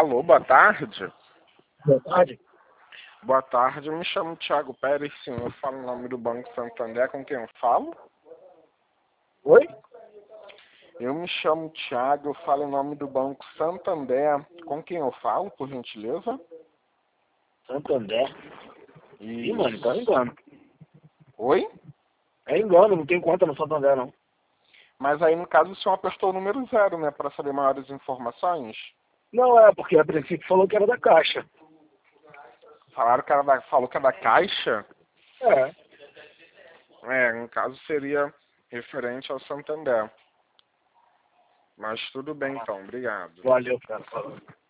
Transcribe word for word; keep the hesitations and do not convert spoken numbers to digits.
Alô, boa tarde. Boa tarde. Boa tarde, eu me chamo Thiago Pérez, sim, eu falo em nome do Banco Santander, com quem eu falo? Oi? Eu me chamo Thiago, eu falo em nome do Banco Santander, com quem eu falo, por gentileza? Santander? E... Ih, mano, então é engano. Oi? É engano, não tem conta no Santander, não. Mas aí, no caso, o senhor apertou o número zero, né, para saber maiores informações? Não é, porque a princípio falou que era da Caixa. Falaram que era da... Falou que é da Caixa? É. É, no caso seria referente ao Santander. Mas tudo bem então, obrigado. Valeu, cara. Falou.